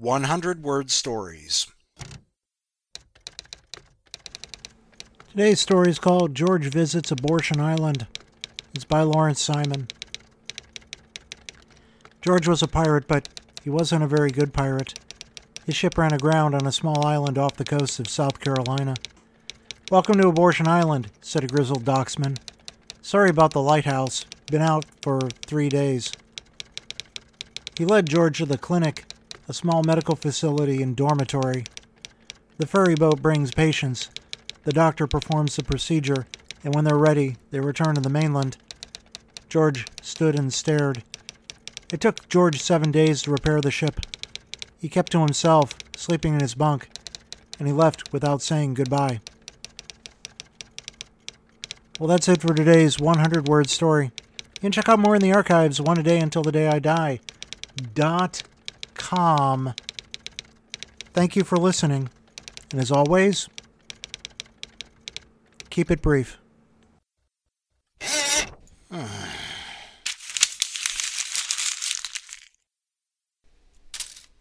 100-word stories. Today's story is called George Visits Abortion Island. It's by Lawrence Simon. George was a pirate, but he wasn't a very good pirate. His ship ran aground on a small island off the coast of South Carolina. "Welcome to Abortion Island," said a grizzled docksman. "Sorry about the lighthouse. Been out for 3 days." He led George to the clinic, a small medical facility and dormitory. The ferry boat brings patients. The doctor performs the procedure, and when they're ready, they return to the mainland. George stood and stared. It took George 7 days to repair the ship. He kept to himself, sleeping in his bunk, and he left without saying goodbye. Well, that's it for today's 100-word story. You can check out more in the archives, one a day until the day I die. .com. Thank you for listening, and as always, keep it brief.